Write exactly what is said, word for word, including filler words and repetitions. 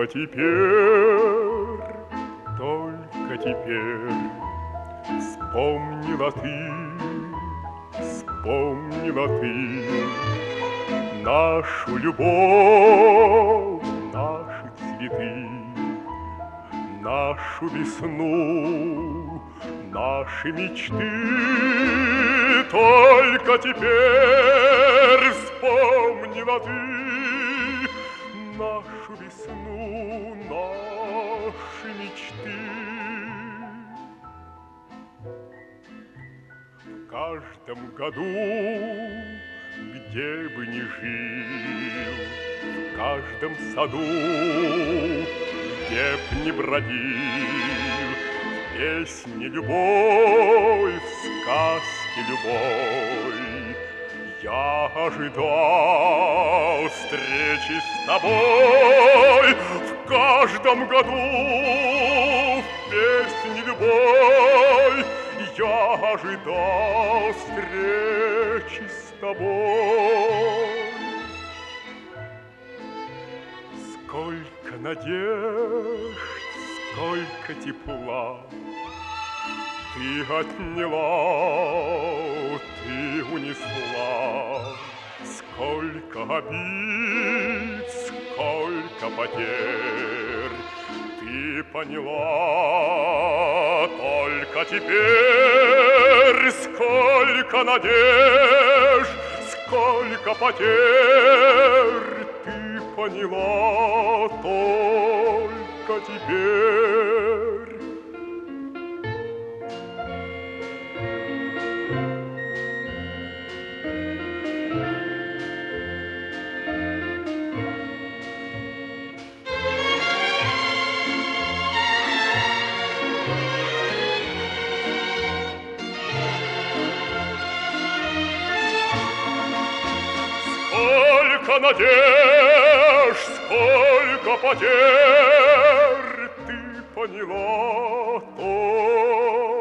Только теперь, только теперь вспомнила ты, вспомнила ты нашу любовь, наши цветы, нашу весну, наши мечты. Только теперь вспомнила ты нашу весну, наши мечты. В каждом году, где бы ни жил, в каждом саду, где б ни бродил, в песне любовь, в сказке любовь, я ожидал встречи с тобой. В каждом году в песне любовь я ожидал встречи с тобой. Сколько надежд, сколько тепла ты отняла, ты унесла. Сколько обид, сколько потерь ты поняла. Только теперь сколько надежд, сколько потерь ты поняла. Только теперь. Сколько надежд, сколько потерь ты поняла, то